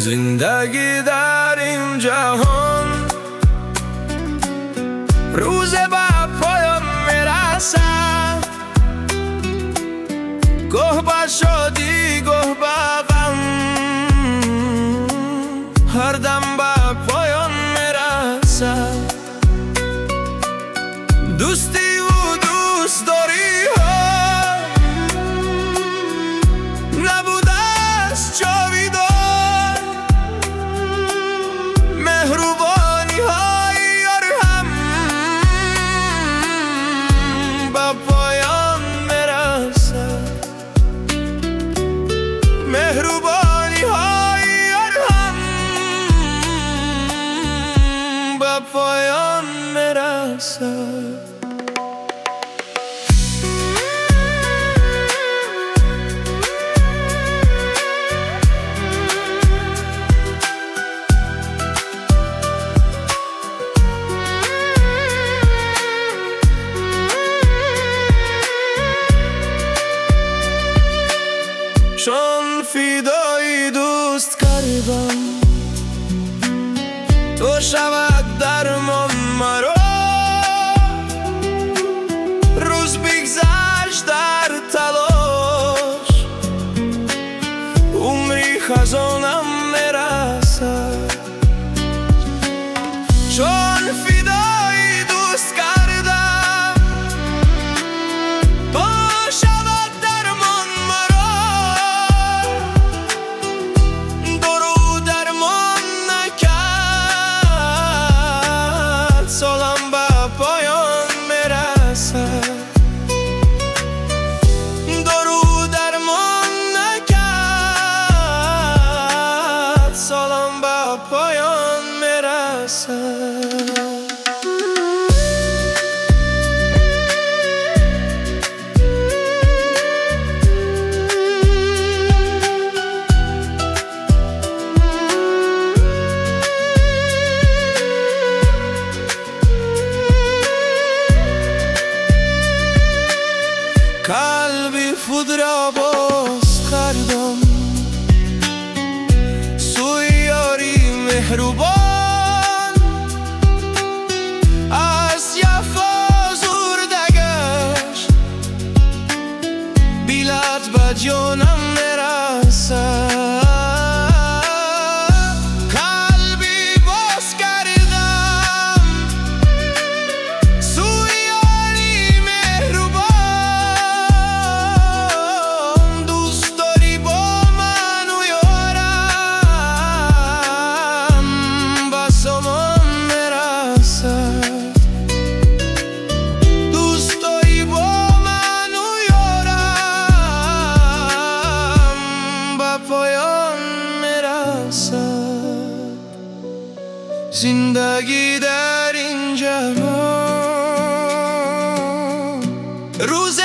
زندگی در این جهان روز به پایان میرسد، گه به شادی گه به غم، هر دم به پایان میرسد. دوستی و دوست داری ها نبوده است جاویدان، مهربانی های هم به پایان میرسد. مهربانی های هم به پایان میرسد. چون فدای دوست کردم تو شود درمان مرا، روز بگذشت در تلاش، عمری خزانم میرسد. چون فدای دوست کردم تو شود درمان مرا، درو درمان نکرد، سالم به پایان میرسد. درو درمان نکرد، سالم به پایان میرسد. قلبی خود را باز کردم سوی یاری مهربان، از جفا زرده گشت بیلت به جانم میرسد. قلبی باز کردم سوی یاری مهربان، دوست داری با من و یارم به سامان میرسد. دوست داری با من و یارم به پایان میرسد. زندگی در این جهان روز